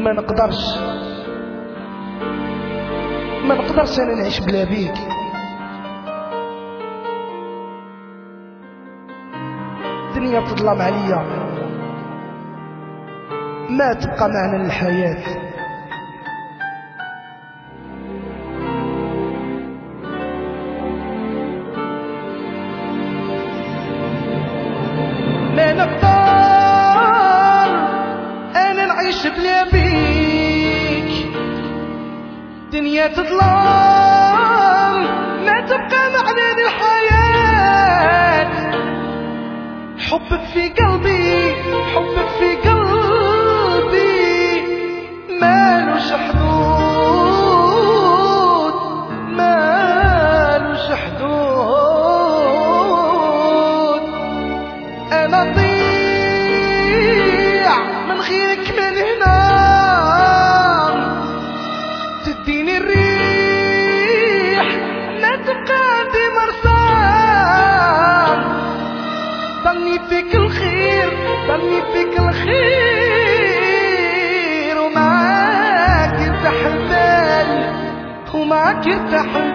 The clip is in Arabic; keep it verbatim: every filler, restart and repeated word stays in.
ما نقدرش ما نقدرش انا نعيش بلا بيك. الدنيا تظلم عليا، ما تبقى معنى للحياة. ما نقدر انا نعيش بلا بيك، الدنيا تظلم ما تبقى معنى للحياة. حبك في قلبي حبك في قلبي مالوش حدود مالوش حدود. انا ضيع من غيرك من هنا، تديني الريح ما تبقى عندي مرسام. ظني فيك الخير ظني فيك الخير، ومعاك يرتاح البال ومعاك يرتاح